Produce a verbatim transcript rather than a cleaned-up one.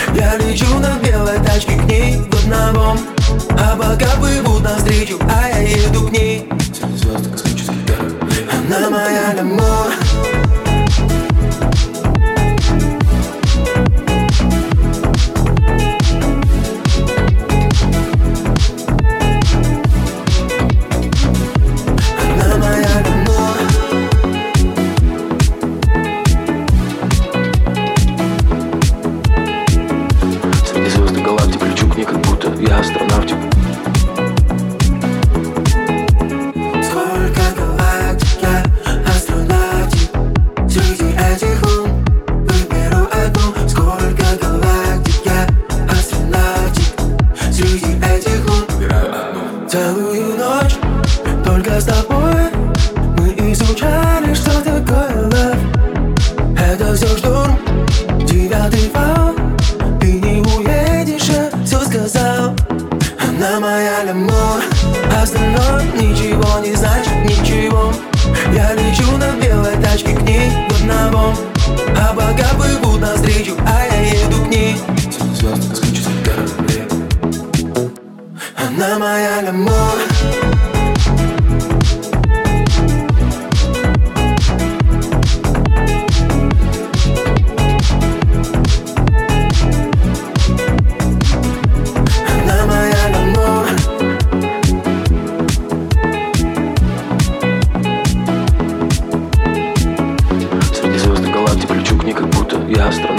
Я лечу на белой тачке к ней в одного. Облака плывут навстречу, а я еду к ней. Звезды космических корабли. Она моя l'amour. Как будто я астронавтик. Сколько галактик, я астронавтик. Среди этих лун выберу одну. Сколько галактик, я астронавтик. Среди этих лун выбираю одну. Целую ночь только с тобой мы изучали, что такое love. Это все штурм, девятый вал. Ты не уедешь, я все сказал. Она моя l'amour. Остальное ничего не значит, ничего. Я лечу на белой тачке к ней в одного. Облака плывут навстречу, а я еду к ней. Звезды космических кораблей. Она моя l'amour. Среди звезд и галактик лечу к ней, как будто я астронавт.